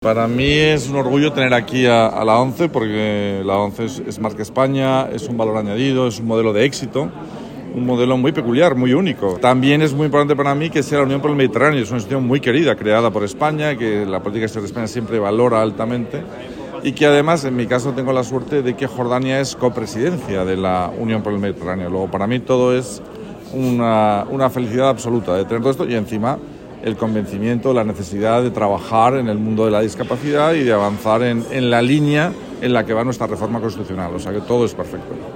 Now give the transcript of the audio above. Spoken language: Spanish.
Para mí es un orgullo tener aquí a la ONCE, porque la ONCE es marca España, es un valor añadido, es un modelo de éxito, un modelo muy peculiar, muy único. También es muy importante para mí que sea la Unión por el Mediterráneo, es una institución muy querida, creada por España, que la política exterior de España siempre valora altamente, y que además, en mi caso, tengo la suerte de que Jordania es copresidencia de la Unión por el Mediterráneo. Luego, para mí todo es una felicidad absoluta de tener todo esto, y encima el convencimiento, la necesidad de trabajar en el mundo de la discapacidad y de avanzar en la línea en la que va nuestra reforma constitucional. O sea que todo es perfecto.